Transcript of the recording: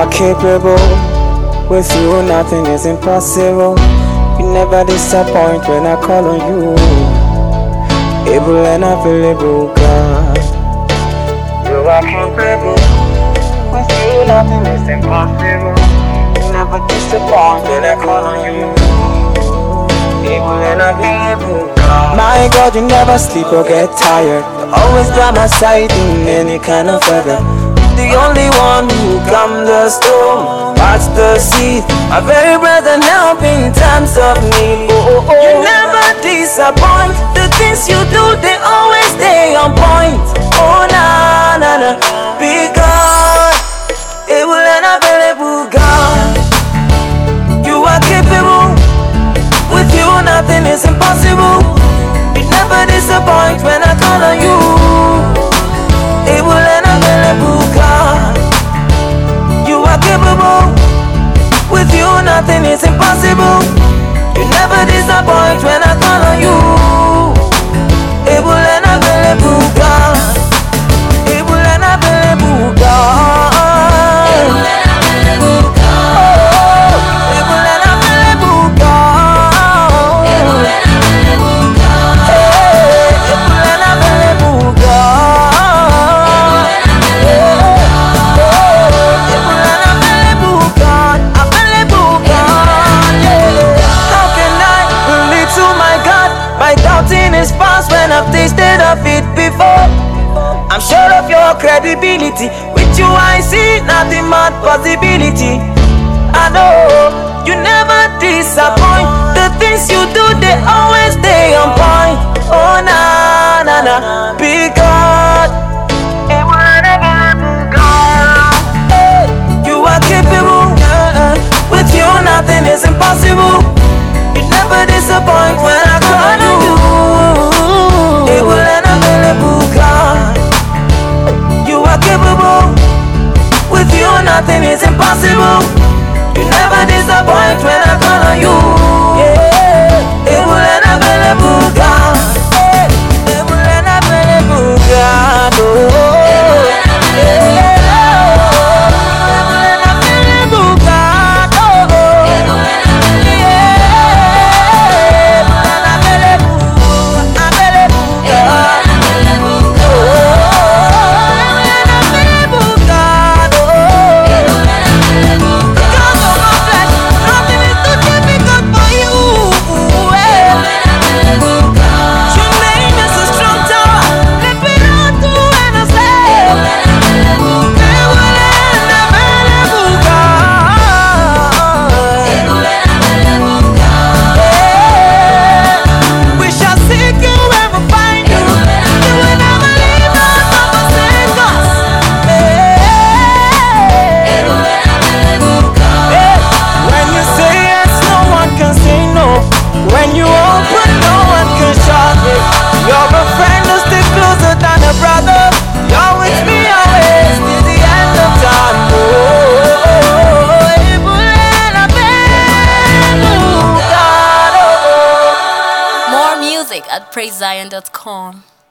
are capable. With you, nothing is impossible. You never disappoint when I call on you. Able and available, God. You are capable. With you, nothing is impossible. You never disappoint when I call on you. Able and available, God. My God, you never sleep or get tired. You're always by my side in any kind of weather. The only one who calmed the storm, watch the sea, my very breath and help in times of need. You never disappoint. The things you do, they always stay on point. Oh na na na, be God, able and available God. You are capable. With you, nothing is impossible. You never disappoint when I call on you. Able and available God. You are capable. With you, nothing is impossible. You never disappoint when I call on you. Able and available God. Able and available God. Able and available God. Able and available God. Able and available God. Able and available God. Is past when I've tasted of it before. I'm sure of your credibility. With you I see nothing but possibility. I know you never disappoint. The things you do, they always stay on point. Oh na na na, be God. You are capable. With you nothing is impossible. You never disappoint when I call on you. Able and available God. You are capable. With you nothing is impossible. You never disappoint when I call on you. Yeah. Able and available God. Able and available God. Oh. At PraiseZion.com.